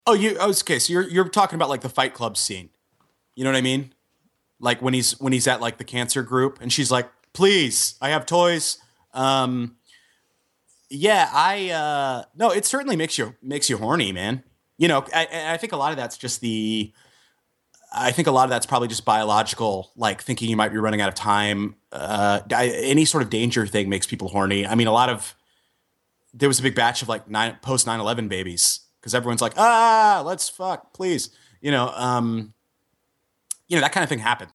Okay, so you're talking about like the Fight Club scene. You know what I mean? Like when he's at like the cancer group and she's like, "Please, I have toys." Um yeah, I no, it certainly makes you horny, man. I think a lot of that's just the I think a lot of that's probably just biological, like thinking you might be running out of time. Any sort of danger thing makes people horny. I mean, there was a big batch of like post 9/11 babies because everyone's like, let's fuck, please. You know, that kind of thing happened.